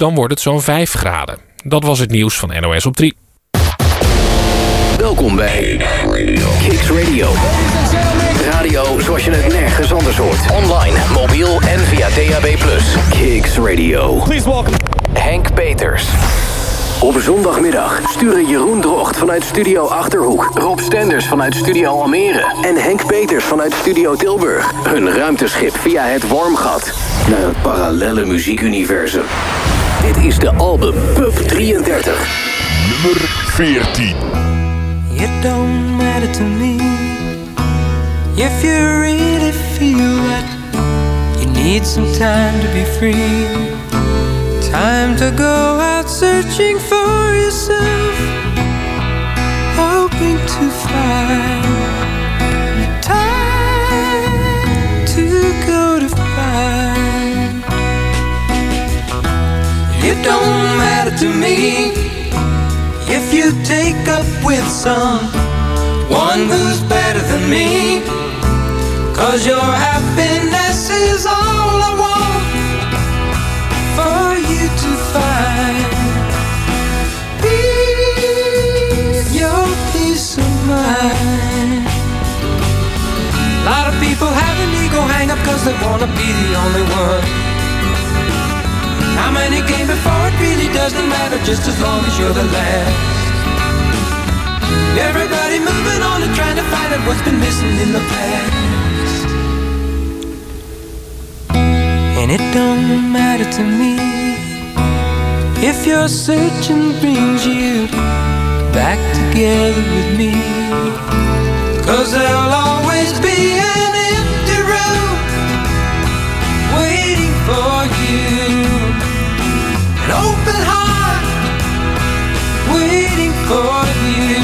dan wordt het zo'n 5 graden. Dat was het nieuws van NOS op 3. Welkom bij Kicks Radio. Radio zoals je het nergens anders hoort. Online, mobiel en via DAB+. Kicks Radio. Please welcome Henk Peters. Op zondagmiddag sturen Jeroen Drocht vanuit Studio Achterhoek, Rob Stenders vanuit Studio Almere en Henk Peters vanuit Studio Tilburg hun ruimteschip via het Wormgat naar een parallelle muziekuniversum. Dit is de album Pub 33. Nummer 14. It don't matter to me if you really feel that you need some time to be free. Time to go out searching for yourself, hoping to find time to go to find. It don't matter to me if you take up with someone who's better than me, 'cause your happiness is all I want for you to find. Peace, your peace of mind. A lot of people have an ego hang up 'cause they wanna be the only one. How many came before, it really doesn't matter, just as long as you're the last. Everybody moving on and trying to find out what's been missing in the past. And it don't matter to me if your searching brings you back together with me, 'cause there'll always be an empty room waiting for you, an open heart waiting for you.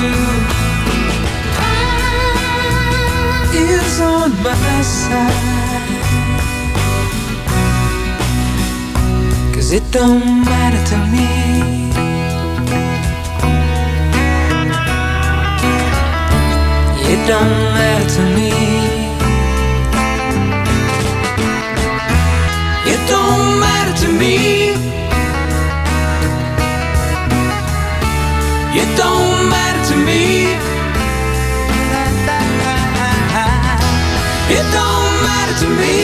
Time is on my side, 'cause it don't matter to me. It don't matter to me. It don't matter to me. It don't matter to me. It don't matter to me.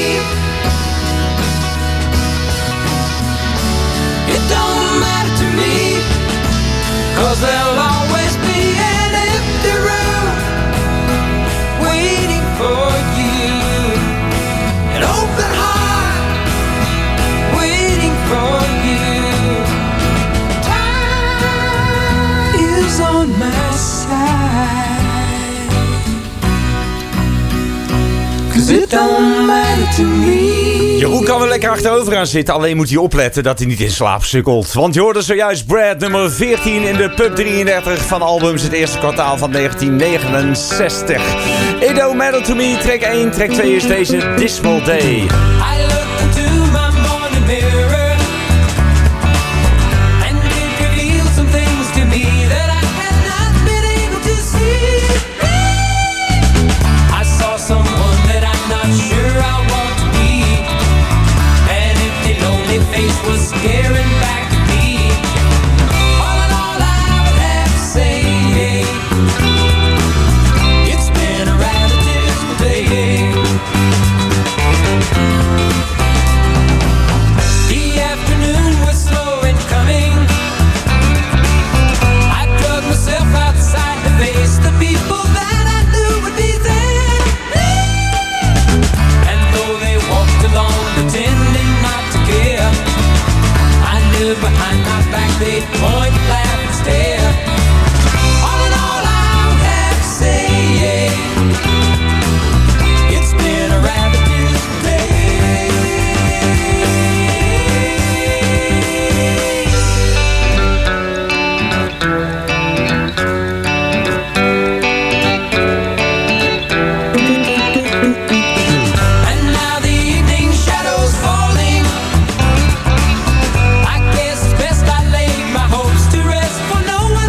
It don't matter to me, 'cause there'll always be an empty room waiting for you, an open heart waiting for you. Time is on my side, 'cause it don't matter to me. Jeroen kan er lekker achterover aan zitten, alleen moet hij opletten dat hij niet in slaap sukkelt. Want je hoorde zojuist Brad, nummer 14 in de Pub 33 van albums het eerste kwartaal van 1969. It Don't Matter To Me, track 1, track 2 is deze Dismal Day. I looked into my morning mirror and it revealed some things to me that I had not been able to see. I saw someone that I'm not sure I want to be. An empty, lonely face was staring back at me. All in all, I would have to say, it's been a rather dismal day. The afternoon was slow in coming. I drug myself outside to face the people that I knew would be there. And though they walked along pretending not to care, I knew behind my back they'd point, laugh and stare. All in all, I would have to say, it's been a rather dismal day. And now the evening shadows falling, I guess it's best I lay my hopes to rest, for no one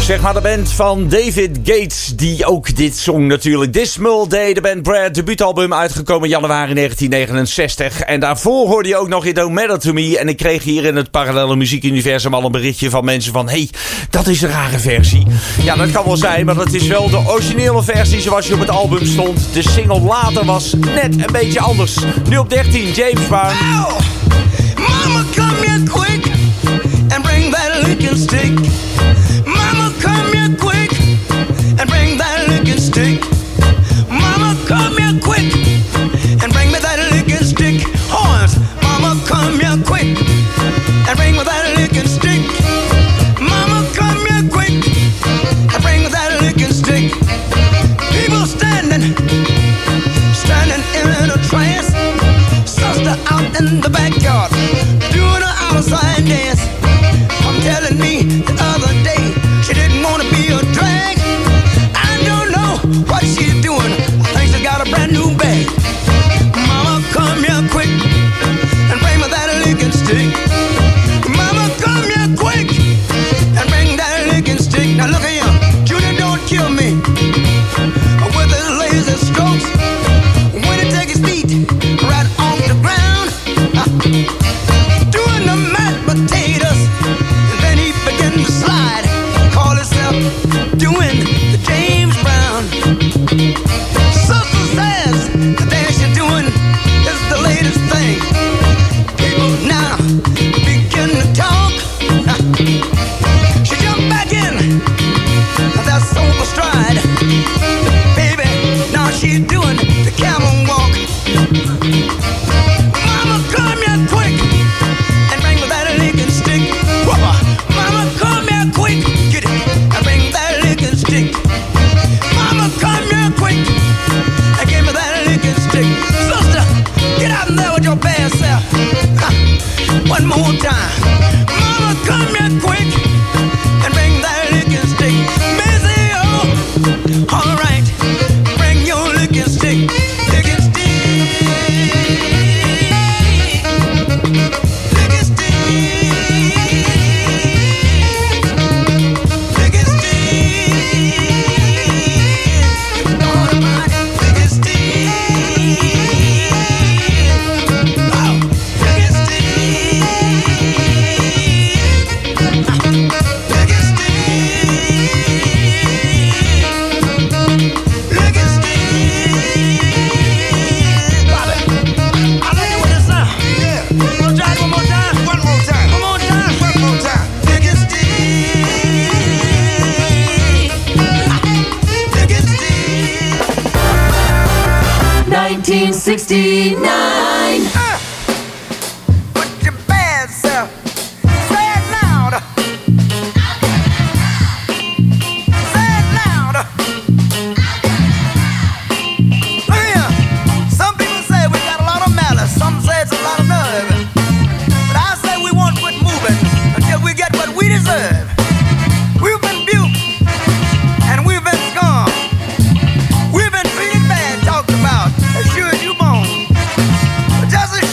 Zeg maar de band van David Gates, die ook dit zong natuurlijk. Dismal Day, de band Brad, debuutalbum uitgekomen januari 1969. En daarvoor hoorde je ook nog It Don't Matter To Me. En ik kreeg hier in het parallele muziekuniversum al een berichtje van mensen van... hey, dat is een rare versie. Ja, dat kan wel zijn, maar dat is wel de originele versie zoals je op het album stond. De single later was net een beetje anders. Nu op 13, James Brown. Ow! Mama, come here quick and bring that licking stick. Mama, come here quick and bring that licking stick. Mama, come here quick and bring me that licking stick. Horns, mama, come here quick and bring me that licking stick. Mama, come here quick and bring me that licking stick. People standing in a trance. Sister out in the backyard doing an outside dance. I'm telling me the other day she didn't want to be a drag. I don't know what she's doing. I think she got a brand new bag. Mama, come here quick and bring me that licking stick. Mama, come here quick and bring that licking stick. Now look at him, Junior, don't kill me with his lazy strokes. When he take his feet right off the ground, doing the mashed potatoes, and then he begin to slide. Call himself doing the James Brown. Sister says the dance you're doing is the latest thing. People now begin to talk. She jumped back in that sober stride. Baby, now she's doing the camel walk. Mama, come here quick and bring me that licking stick. Whopper. Mama, come here quick, get it, and bring that licking stick. Mama, come here quick and give me that licking stick. Sister, get out in there with your bad self. One more time. Mama, come here quick and bring that licking stick. Missy, oh, all right, bring your licking stick. Licking stick. Licking stick. Licking stick. Lord Almighty, licking stick. Wow, licking stick. Licking stick. Licking stick. Bobby, I like it when it sound. Yeah. Wanna try it one more time? One more time. One more time. One more time. Licking stick. Licking stick. 1969. Put your bad self. Say it louder. Say it louder. Look here. Some people say we got a lot of malice. Some say it's a lot of nerve. But I say we won't quit moving until we get what we deserve. We've been buked and we've been scorned. We've been treated bad, talked about as sure as you born. But just as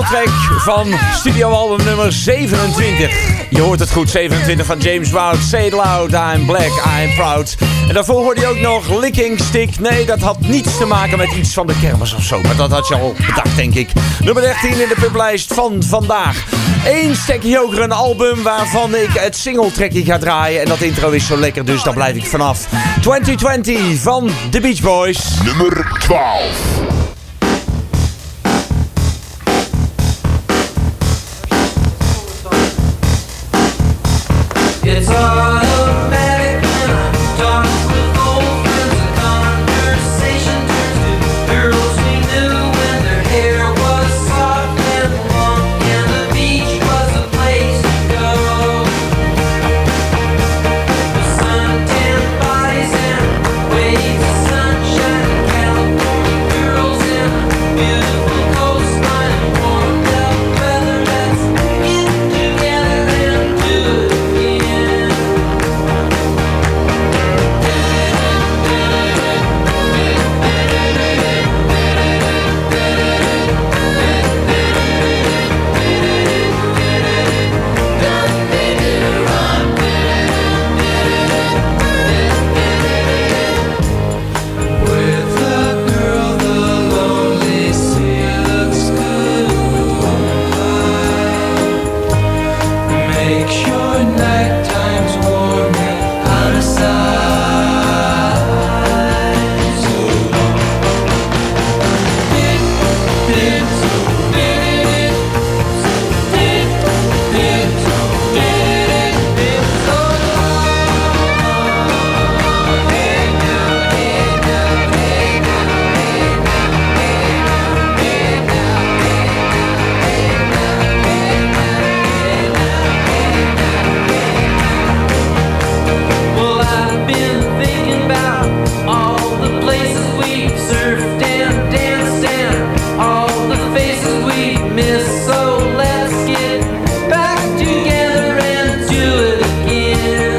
titeltrack van studioalbum nummer 27. Je hoort het goed, 27 van James Brown. Say it loud, I'm black, I'm proud. En daarvoor hoorde je ook nog Licking Stick. Nee, dat had niets te maken met iets van de kermis of zo. Maar dat had je al bedacht, denk ik. Nummer 13 in de publijst van vandaag. 1 stekje hoger, een album waarvan ik het singletrackje ga draaien. En dat intro is zo lekker, dus daar blijf ik vanaf. 2020 van The Beach Boys. Nummer 12. It's automatic when I talk with old friends. The conversation turns to girls we knew when their hair was soft and long, and the beach was a place to go. With suntan bodies and waves of sunshine, and California girls and a beautiful coastline and warmed up weather. Let's get together and do it again. With a girl, the lonely sea looks good with one eye. Make sure night time's warm and out of sight. So long. Well, I've been thinking about all the places we surfed and danced and all the faces we missed. So let's get back together and do it again.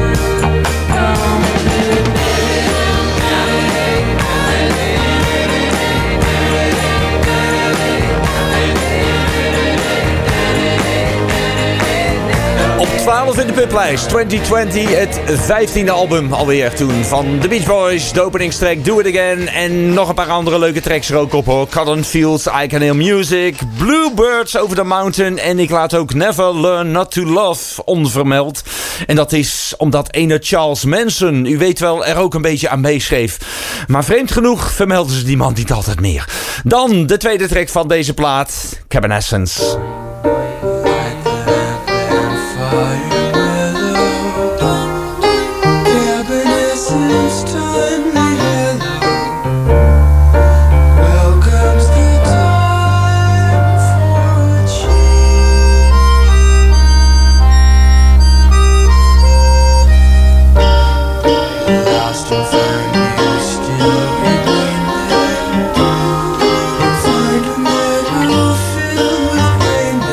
Op 12 in de publijst, 2020, het 15e album alweer toen van The Beach Boys. De openingstrack Do It Again en nog een paar andere leuke tracks er ook op hoor. Cotton Fields, I Can Hear Music, Bluebirds Over the Mountain en ik laat ook Never Learn Not to Love onvermeld. En dat is omdat ene Charles Manson, u weet wel, er ook een beetje aan meeschreef. Maar vreemd genoeg vermelden ze die man niet altijd meer. Dan de tweede track van deze plaat, Cabin Essence. Find a meadow filled with rainbows.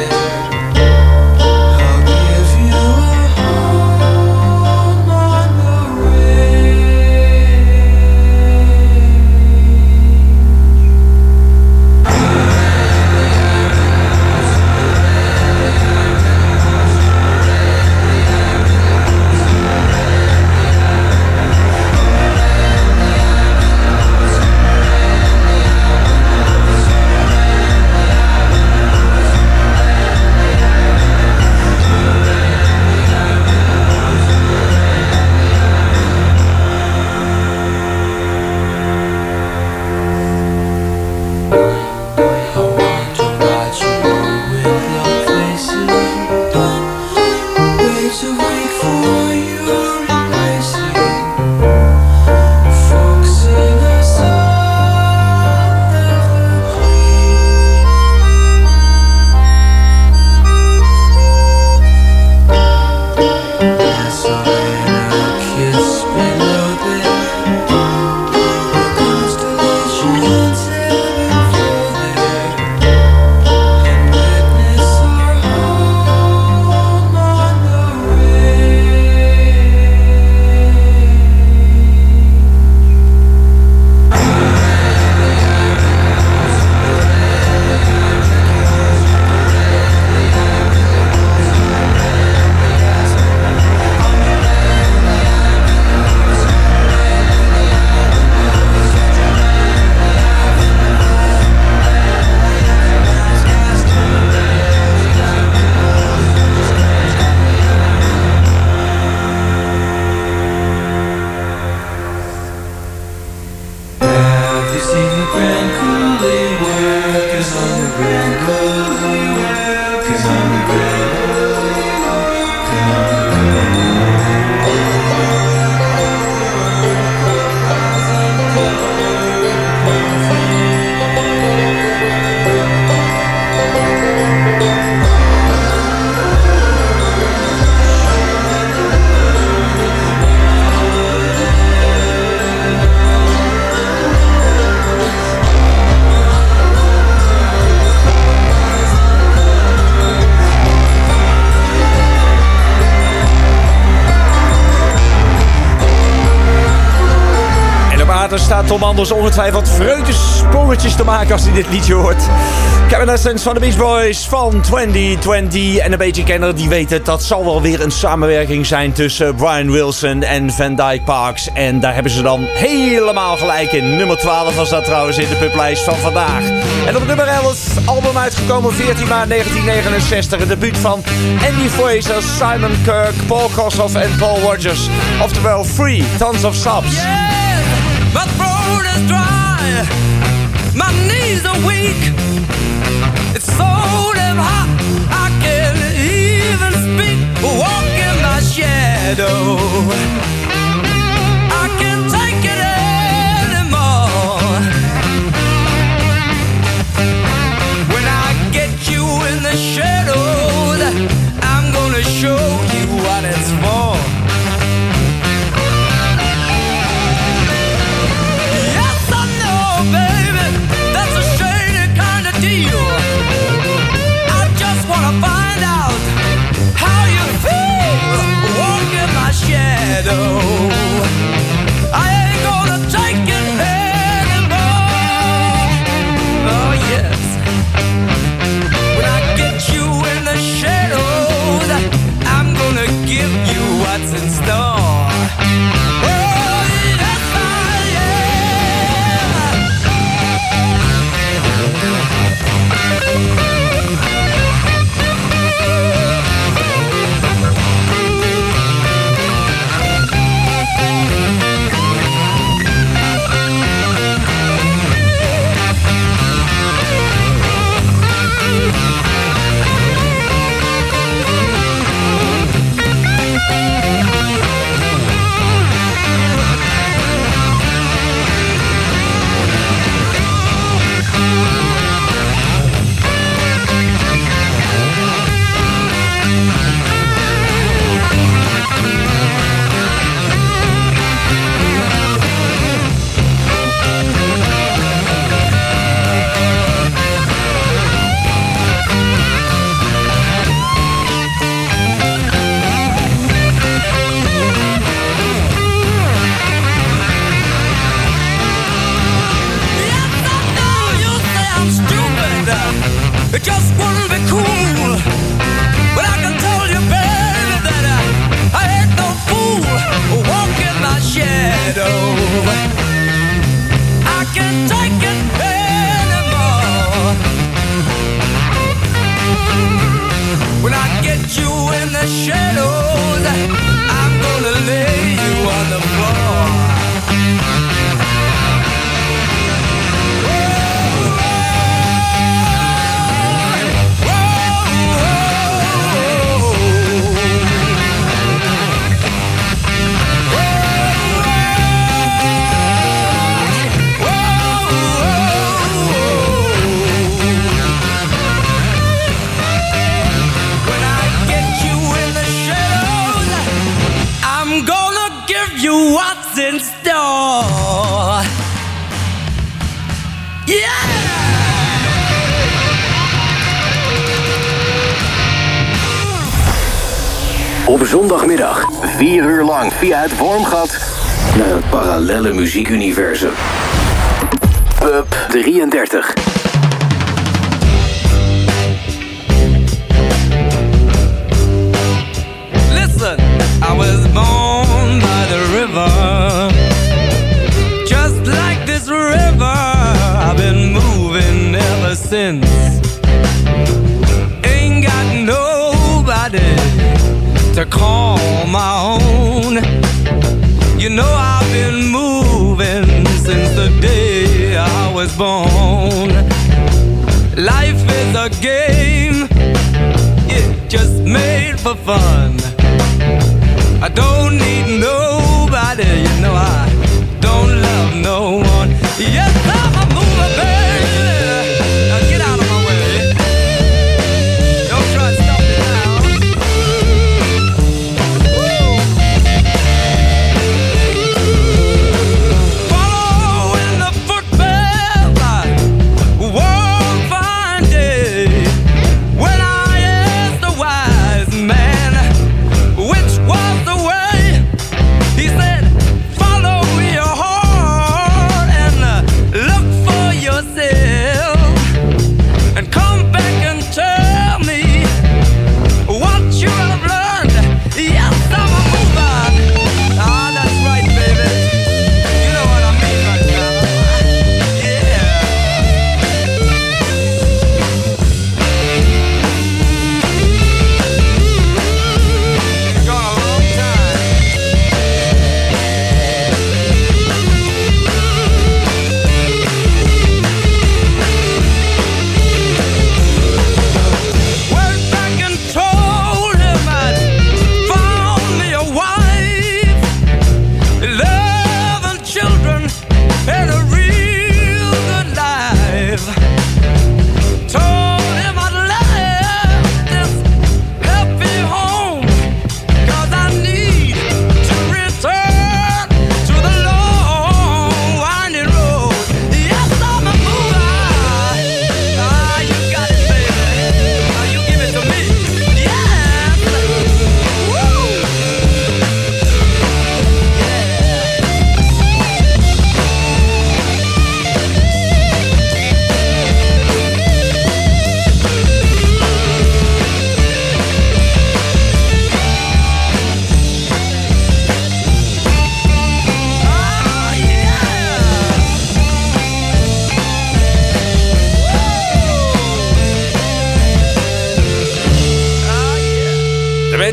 Maar er staat Tom Anders ongetwijfeld vreugdesprongetjes te maken als hij dit liedje hoort. Kevin Essence van de Beach Boys van 2020. En een beetje kenner die weet het, dat zal wel weer een samenwerking zijn tussen Brian Wilson en Van Dyke Parks. En daar hebben ze dan helemaal gelijk in. Nummer 12 was dat trouwens in de publijst van vandaag. En op nummer 11, album uitgekomen 14 maart 1969. Een debuut van Andy Fraser, Simon Kirke, Paul Kossoff en Paul Rogers. Oftewel Free, Tons of Subs. Yeah, my throat is dry, my knees are weak. It's so damn hot, I can't even speak. Walk in my shadow, I can't take it anymore. When I get you in the shadows, I'm gonna show you what it's for. Baby, that's a shady kind of deal. I just wanna find out how you feel. Walk in my shadow, I ain't gonna take it anymore. Oh yes, when I get you in the shadows, I'm gonna give you what's in store. It just wouldn't be cool, but I can tell you, baby, that I ain't no fool. Walk in my shadow, I can't take it anymore. When I get you in the shadows, I'm gonna lay you on the floor. What's in store? Yeah! Op zondagmiddag, 4 uur lang via het Wormgat naar het parallelle muziekuniversum. Pub 33. Listen, I was born by the river. Just like this river, I've been moving ever since. Ain't got nobody to call my own. You know I've been moving since the day I was born. Life is a game, it just made for fun. I don't need nobody, you know I don't love no one. Yes, I'm a mover, baby. Now get out of my way. Don't try to stop me now. Woo. Follow in the footpath, one fine day, when I asked the wise man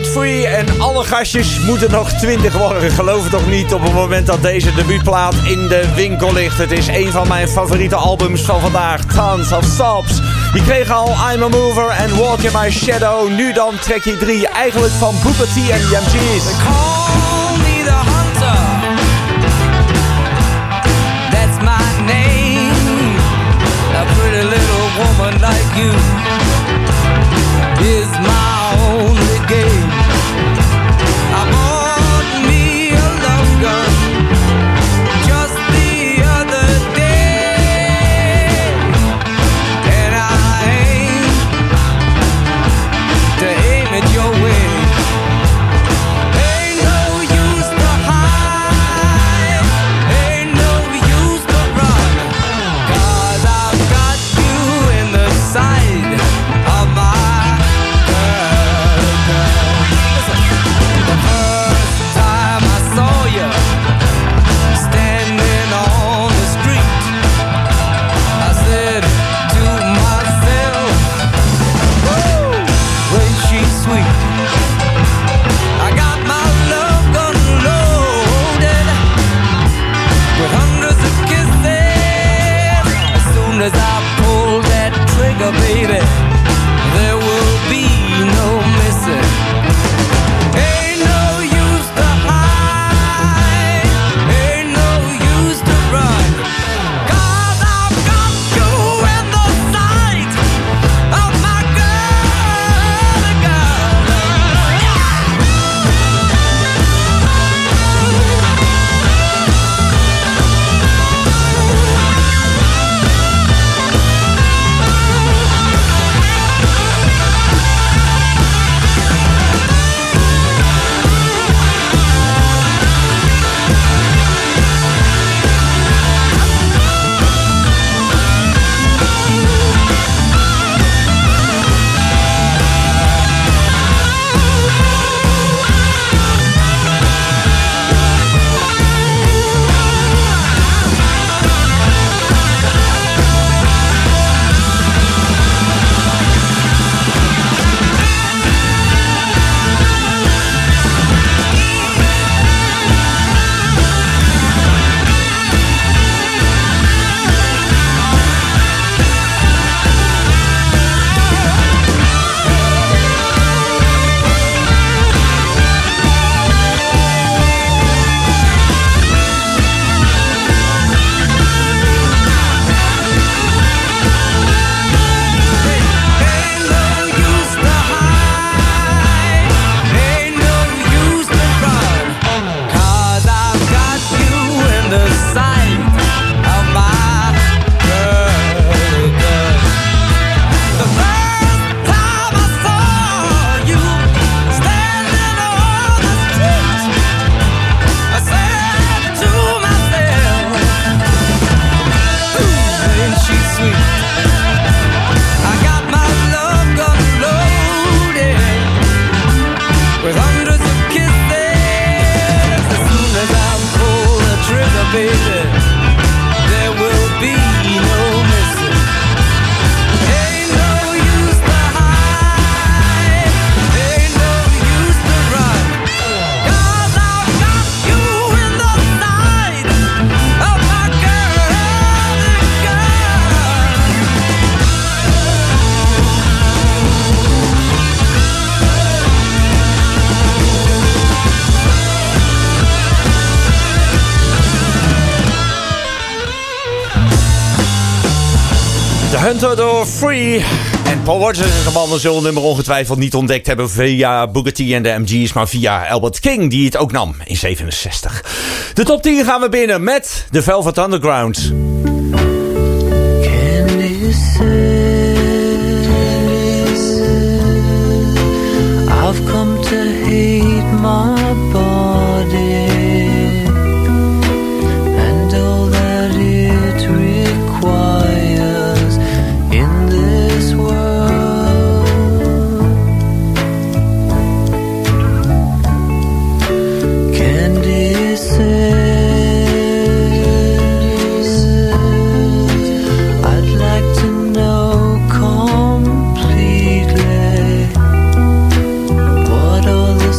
Free en alle gastjes moeten nog 20 worden. Geloof het toch niet op het moment dat deze debuutplaat in de winkel ligt. Het is een van mijn favoriete albums van vandaag. Tons of Stops. Je kreeg al I'm a Mover en Walk in My Shadow. Nu dan trekje 3, eigenlijk van Booker T en the MG's. Call me the hunter. That's my name. A pretty little woman like you is my only game. I bought me a love gun just the other day, and I aim to aim it your way. Ain't no use to hide, ain't no use to run, 'cause I've got you in the sight of my as I pull that trigger, baby, there will be no missing. Ain't no use to hide, ain't no use to run, 'cause I've got you in the sight of my Hunter door Free. En Paul Rodgers en zijn mannen zullen nummer ongetwijfeld niet ontdekt hebben via Booker T en de MG's, maar via Albert King, die het ook nam in 67. De top 10 gaan we binnen met The Velvet Underground. Candy says I've come to hate my body and all that it requires in this world. Candy says I'd like to know completely what all the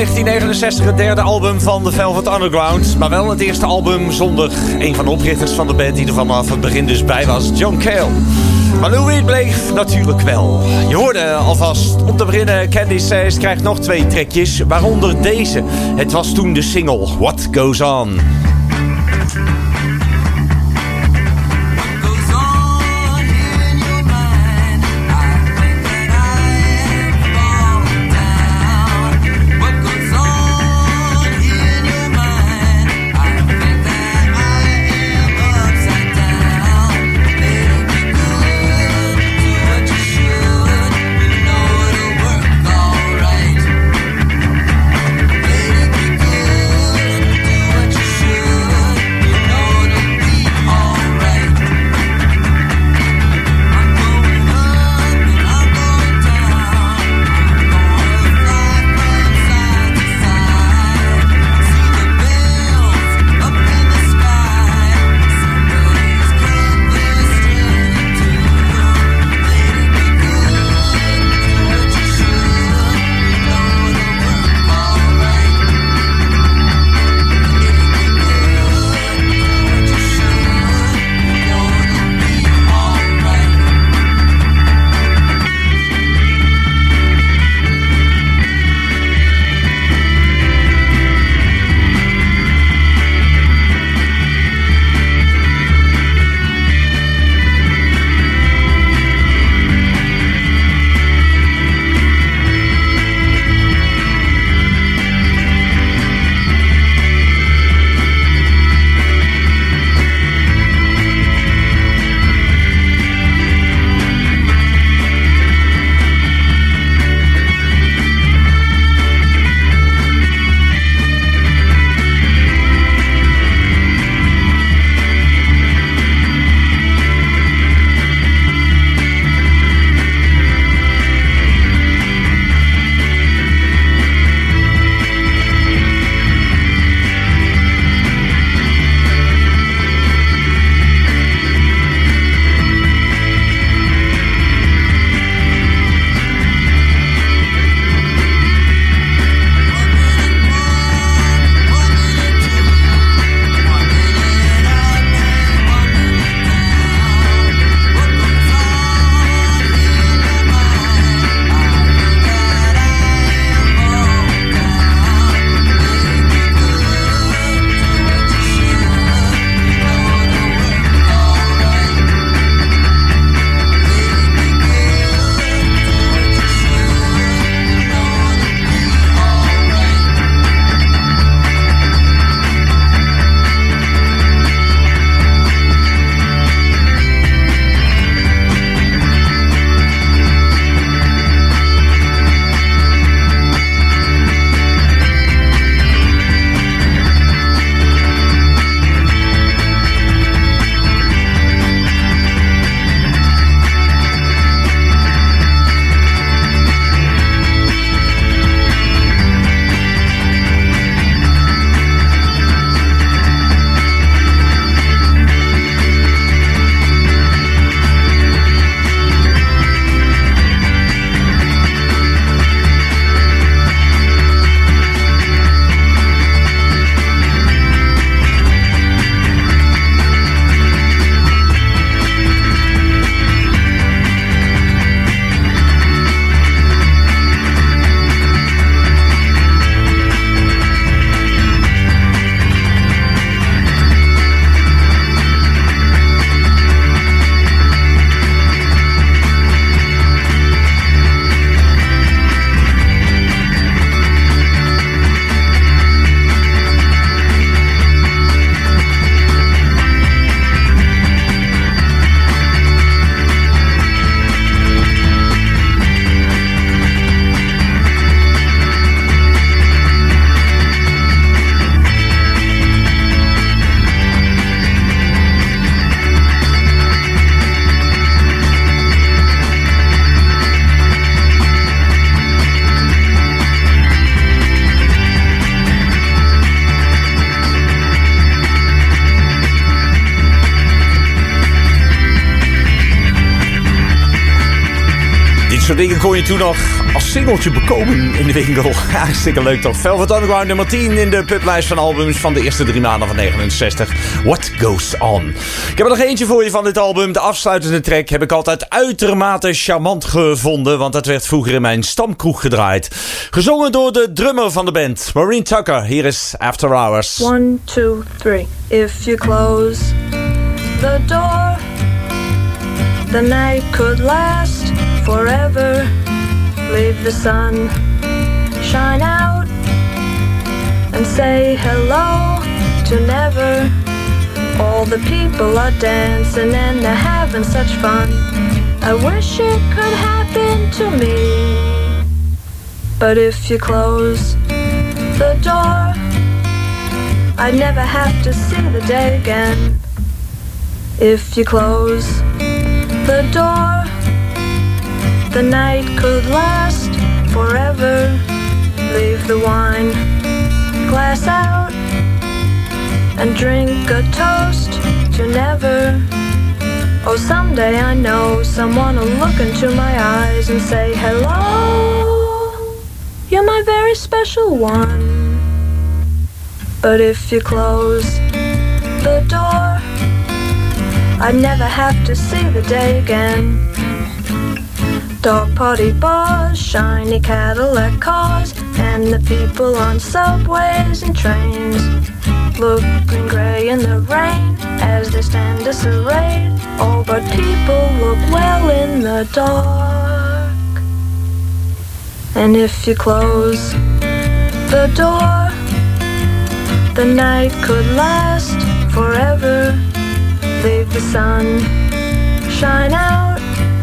1969 het derde album van The Velvet Underground. Maar wel het eerste album zonder een van de oprichters van de band die er vanaf het begin dus bij was, John Cale. Maar Lou Reed bleef natuurlijk wel. Je hoorde alvast om te beginnen, Candice Says krijgt nog 2 trekjes, waaronder deze. Het was toen de single What Goes On. Should soort dingen kon je toen nog als singeltje bekomen in de winkel. Hartstikke leuk toch. Velvet Underground nummer 10 in de publijst van albums van de eerste 3 maanden van 69. What Goes On. Ik heb er nog eentje voor je van dit album. De afsluitende track heb ik altijd uitermate charmant gevonden, want dat werd vroeger in mijn stamkroeg gedraaid. Gezongen door de drummer van de band, Maureen Tucker. Hier is After Hours. 1, 2, 3. If you close the door, the night could last forever. Leave the sun shine out and say hello to never. All the people are dancing and they're having such fun. I wish it could happen to me. But if you close the door, I'd never have to see the day again. If you close the door, the night could last forever. Leave the wine glass out and drink a toast to never. Oh, someday I know someone will look into my eyes and say, hello, you're my very special one. But if you close the door, I'd never have to see the day again. Dog party bars, shiny Cadillac cars, and the people on subways and trains, looking grey in the rain as they stand disarrayed. Oh, but people look well in the dark. And if you close the door, the night could last forever. Leave the sun shine out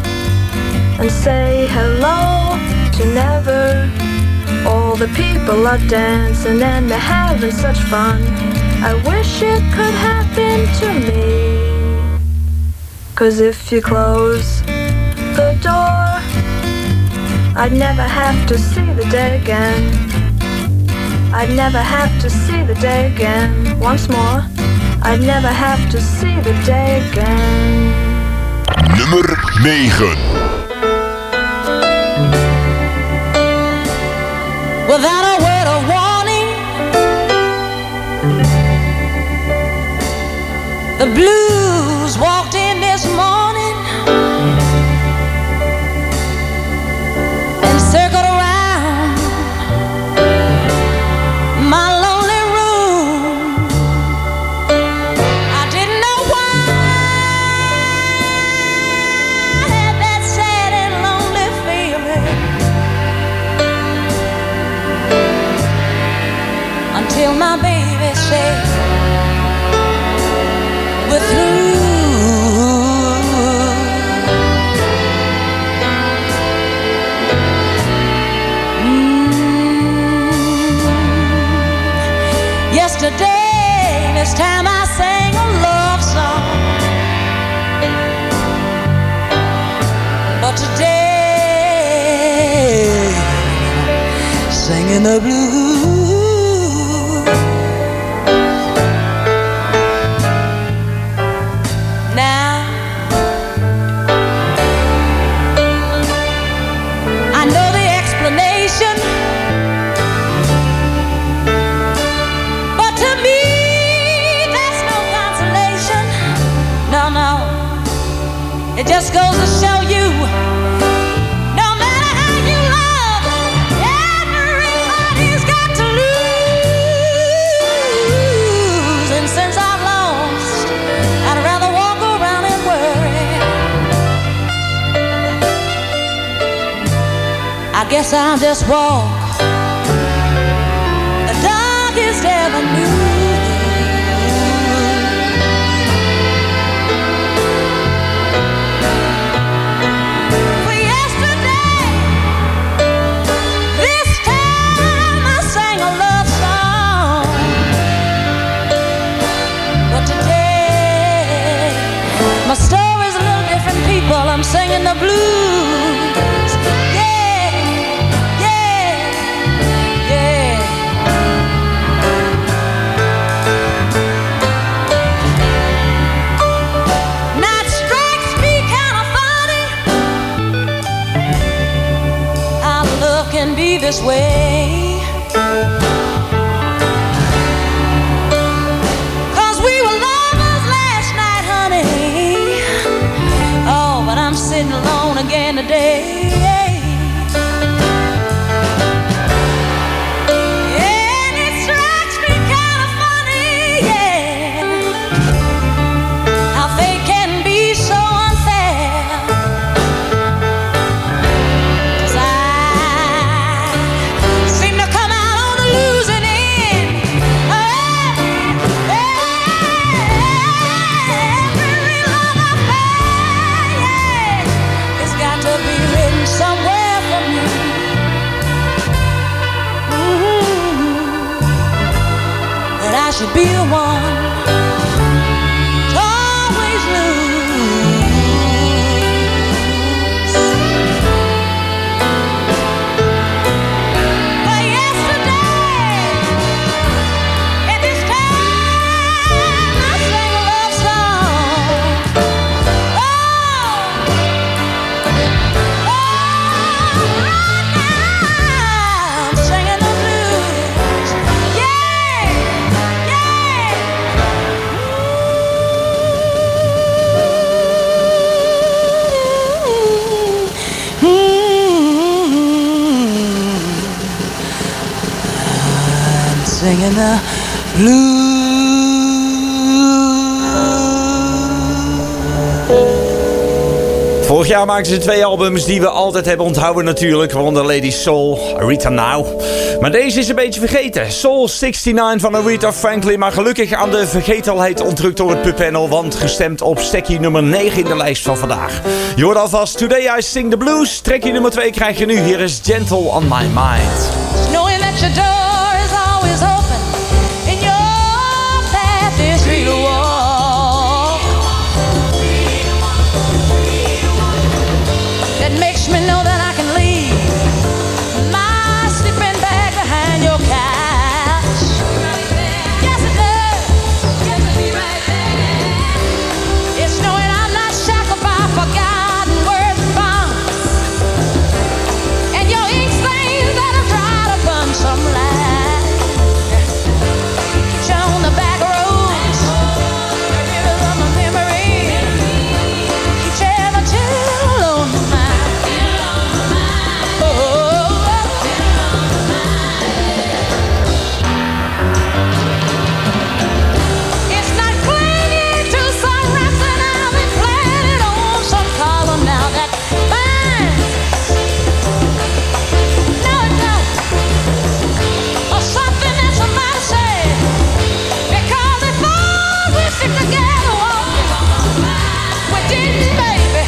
and say hello to never. All the people are dancing and they're having such fun. I wish it could happen to me. 'Cause if you close the door, I'd never have to see the day again. I'd never have to see the day again. Once more, I'd never have to see the day again. Nummer 9. Without a word of warning, the blues walked in this morning and circled around my lonely room. I didn't know why I had that sad and lonely feeling until my baby said, we're through. Yesterday, this time I sang a love song, but today, singing the blues. Now, I know the explanation, but to me, that's no consolation. No, no, it just goes to show you, no matter how you love, everybody's got to lose. And since I've lost, I'd rather walk around and worry. I guess I'll just walk the darkest avenue. For yesterday, this time I sang a love song, but today my story's a little different, people. I'm singing the blues. Yeah, yeah, yeah. Now it strikes me kind of funny this way. 'Cause we were lovers last night, honey. Oh, but I'm sitting alone again today. And it strikes me kind of funny, yeah, how fate can be so unfair. 'Cause I seem to come out on the losing end. Every love affair, yeah, it's got to be written somewhere for me. That I should be the one to always lose. But yesterday, at this time, I sang a love song. I'm singing the blues. Yeah, yeah. I'm singing the blues. Vorig jaar maakten ze 2 albums die we altijd hebben onthouden natuurlijk. Waaronder Lady Soul, Aretha Now. Maar deze is een beetje vergeten. Soul 69 van Aretha Franklin. Maar gelukkig aan de vergetelheid ontrukt door het pubpanel. Want gestemd op stekkie nummer 9 in de lijst van vandaag. Je hoort alvast Today I Sing the Blues. Trekje nummer 2 krijg je nu. Hier is Gentle on My Mind. Knowing that your door is always open and your path is free to walk. That makes me know that I can leave my sleeping bag behind your couch. Yes, it does. It's knowing I'm not shackled by forgotten words and bonds, and your ink stains that have dried upon some line. Keep you on the back roads, the rivers of my memory. Keep you ever chill on my mind. It's not clinging to some rocks that I've been planted on some column now that binds. No, it don't. Or something that somebody said. Because before we stick together walking, we didn't, baby.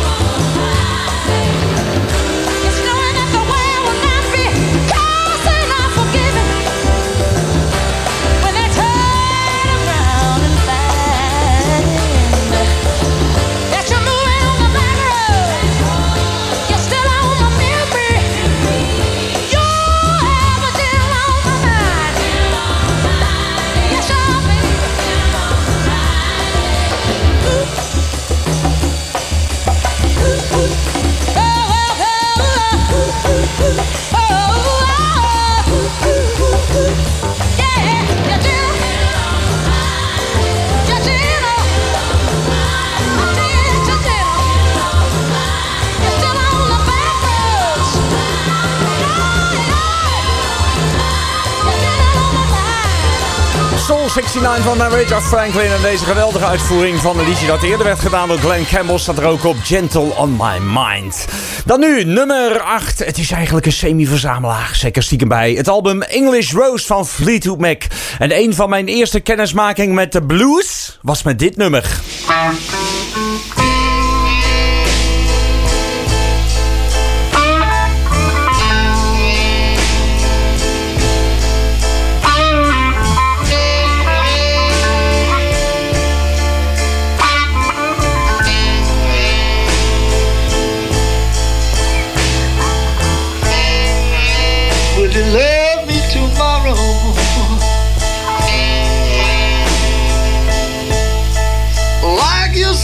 It's knowing that the world will not be cursing or forgiving when they turn around and find that you're moving on the back road. You're still on my memory. You're ever still on my mind. Yes, I'll be. Soul 69 van Aretha Franklin. En deze geweldige uitvoering van een liedje dat eerder werd gedaan door Glenn Campbell staat er ook op. Gentle on My Mind. Dan nu, nummer 8. Het is eigenlijk een semi-verzamelaar. Zeker stiekem bij. Het album English Rose van Fleetwood Mac. En een van mijn eerste kennismaking met de blues was met dit nummer. Will you love me tomorrow? Like you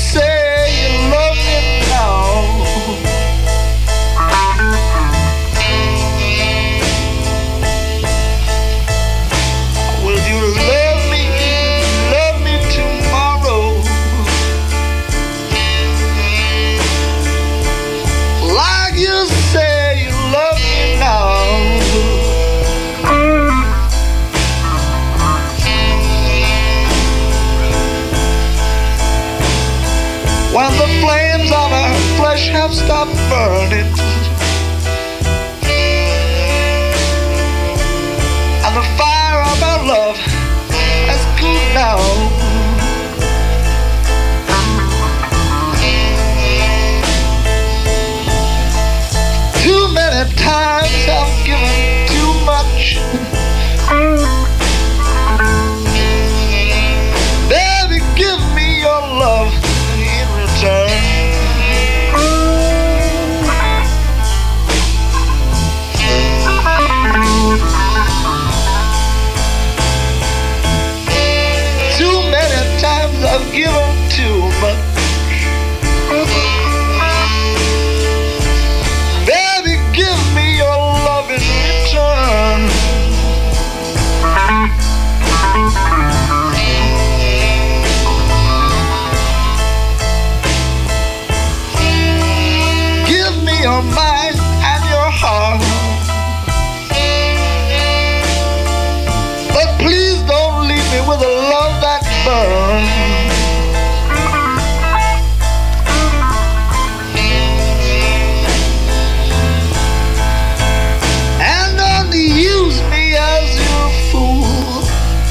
and the flames of our flesh have stopped burning. And the fire of our love has cooled down. Too many times I've given too much. Baby, give me your love in return. Too many times I've given too much. Baby, give me your love in return. Give me your mind and your heart. But please don't leave me with a love that burns. And don't use me as your fool.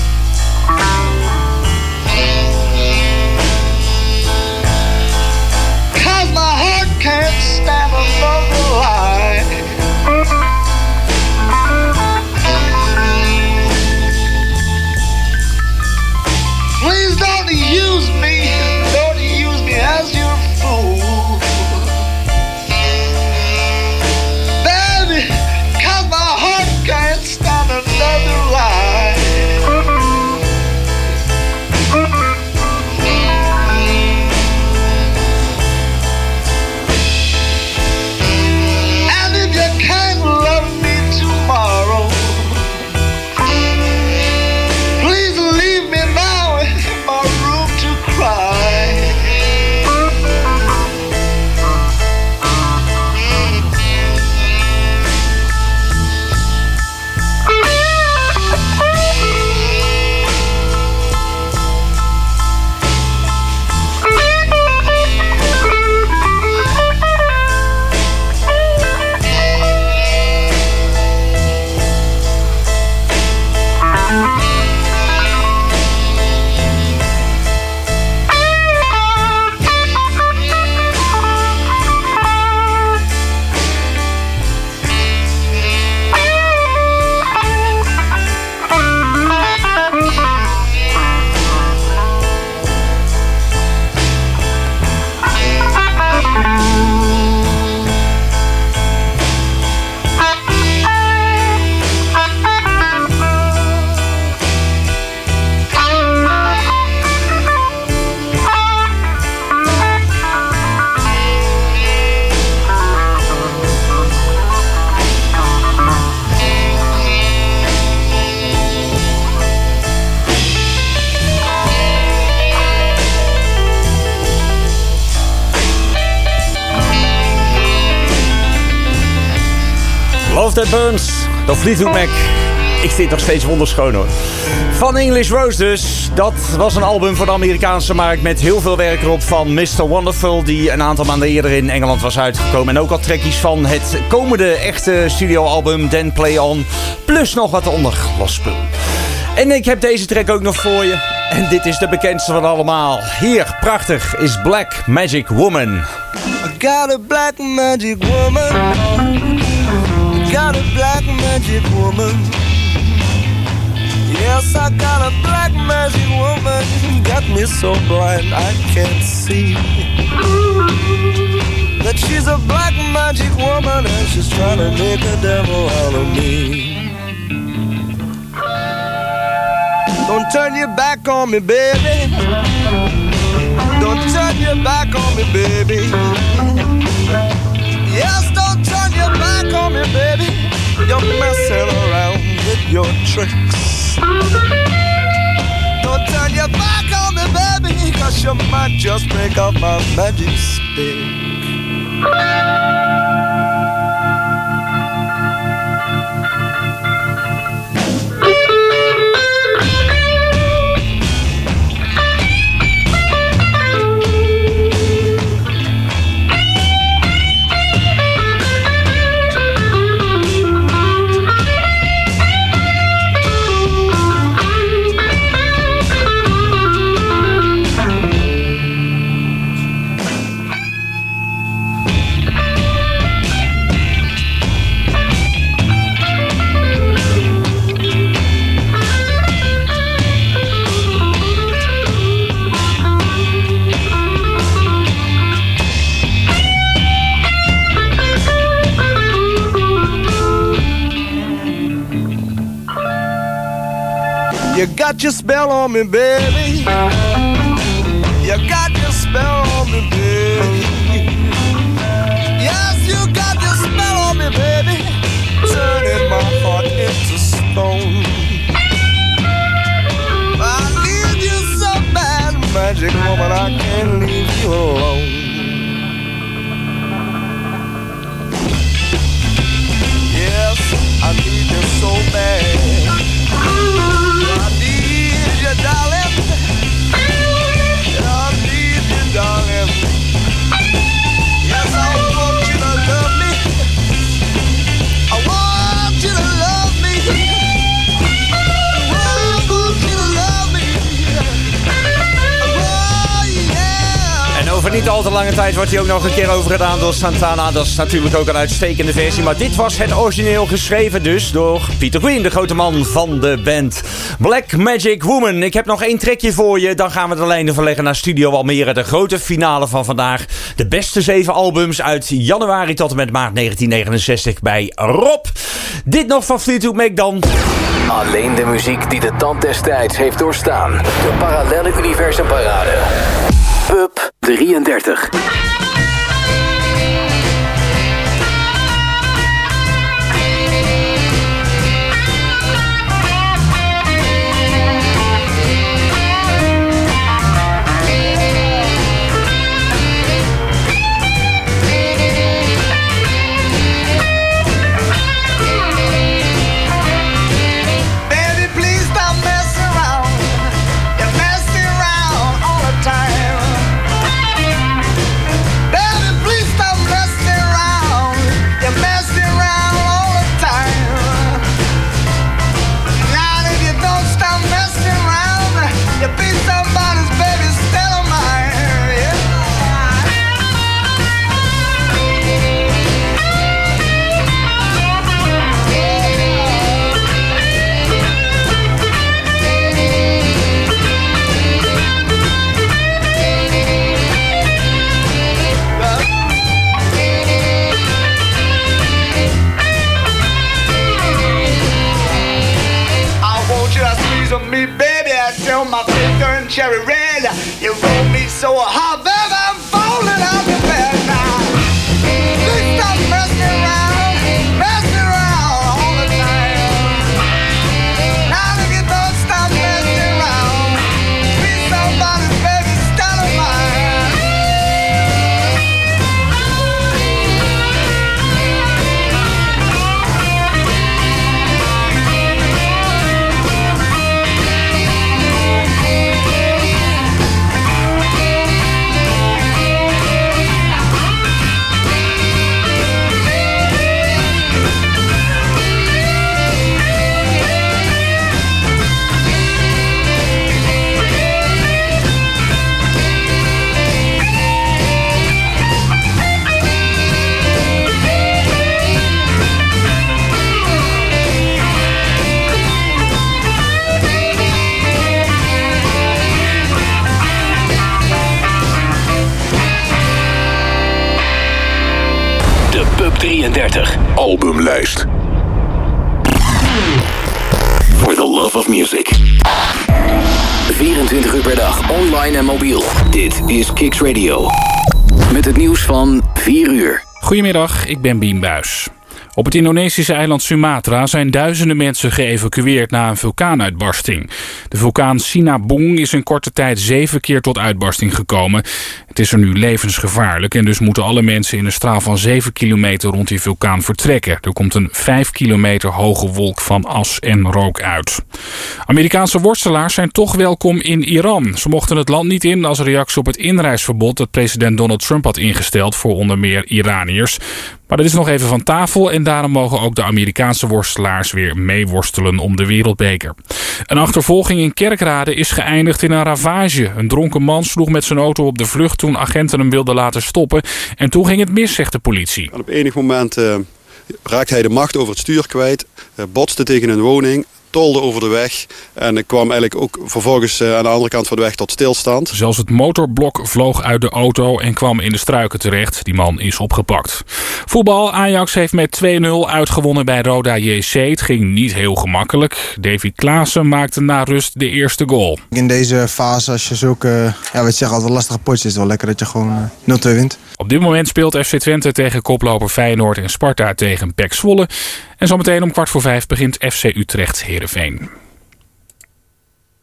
'Cause my heart can't stand another lie. Please don't use me as your fool. Baby, 'cause my heart can't stand another lie. And if you can't love me tomorrow, please leave me now in my room to cry. Love That Burns, door Fleetwood Mac. Ik vind het nog steeds wonderschoon hoor. Van English Rose dus. Dat was een album voor de Amerikaanse markt met heel veel werk erop van Mr. Wonderful, die een aantal maanden eerder in Engeland was uitgekomen. En ook al trackies van het komende echte studioalbum Then Play On. Plus nog wat onderglasspul. En ik heb deze track ook nog voor je. En dit is de bekendste van allemaal. Hier, prachtig, is Black Magic Woman. I got a black magic woman. Got a black magic woman. Yes, I got a black magic woman. Got me so blind I can't see that she's a black magic woman and she's trying to make a devil out of me. Don't turn your back on me, baby. Don't turn your back on me, baby. Yes, don't turn your back on me, baby. You're messing around with your tricks. Don't turn your back on me, baby, 'cause you might just break up my magic stick. You got your spell on me, baby. You got your spell on me, baby. Yes, you got your spell on me, baby. Turning my heart into stone. I need you so bad, magic woman, I can't leave you alone. Yes, I need you so bad. I need you, darling. I need you, darling. Yes, I want you to love me. I want you to love me. I want you to love me. Oh, yeah. En over niet al te lange tijd wordt hij ook nog een keer overgedaan door Santana. Dat is natuurlijk ook een uitstekende versie. Maar dit was het origineel geschreven dus door Peter Green, de grote man van de band. Black Magic Woman. Ik heb nog 1 trekje voor je. Dan gaan we de lijnen verleggen naar Studio Almere. De grote finale van vandaag. De beste 7 albums uit januari tot en met maart 1969 bij Rob. Dit nog van Fleetwood Mac dan. Alleen de muziek die de tand des tijds heeft doorstaan. De Parallelle Universum Parade. Pub 33. Me, baby, I tell my face turn cherry red. You roll me so hard, baby, I'm falling out of bed now. Please stop messing around all the time. Now if you don't stop messing around, be somebody's baby, stand of mine. Pub 33. Albumlijst. For the love of music. 24 uur per dag, online en mobiel. Dit is Kicks Radio. Met het nieuws van 4 uur. Goedemiddag, ik ben Bien Buijs. Op het Indonesische eiland Sumatra zijn duizenden mensen geëvacueerd na een vulkaanuitbarsting. De vulkaan Sinabung is in korte tijd 7 keer tot uitbarsting gekomen. Het is er nu levensgevaarlijk en dus moeten alle mensen in een straal van 7 kilometer rond die vulkaan vertrekken. Er komt een 5 kilometer hoge wolk van as en rook uit. Amerikaanse worstelaars zijn toch welkom in Iran. Ze mochten het land niet in als reactie op het inreisverbod dat president Donald Trump had ingesteld voor onder meer Iraniërs. Maar dat is nog even van tafel en daarom mogen ook de Amerikaanse worstelaars weer meeworstelen om de wereldbeker. Een achtervolging in Kerkrade is geëindigd in een ravage. Een dronken man sloeg met zijn auto op de vlucht toen agenten hem wilden laten stoppen. En toen ging het mis, zegt de politie. En op enig moment raakt hij de macht over het stuur kwijt, botste tegen een woning tolde over de weg. En ik kwam eigenlijk ook vervolgens aan de andere kant van de weg tot stilstand. Zelfs het motorblok vloog uit de auto en kwam in de struiken terecht. Die man is opgepakt. Voetbal. Ajax heeft met 2-0 uitgewonnen bij Roda JC. Het ging niet heel gemakkelijk. Davy Klaassen maakte na rust de eerste goal. In deze fase, als je zulke, altijd lastige potjes, is het wel lekker dat je gewoon 0-2 wint. Op dit moment speelt FC Twente tegen koploper Feyenoord en Sparta tegen PEC Zwolle. En zometeen om 4:15 begint FC Utrecht Heerenveen.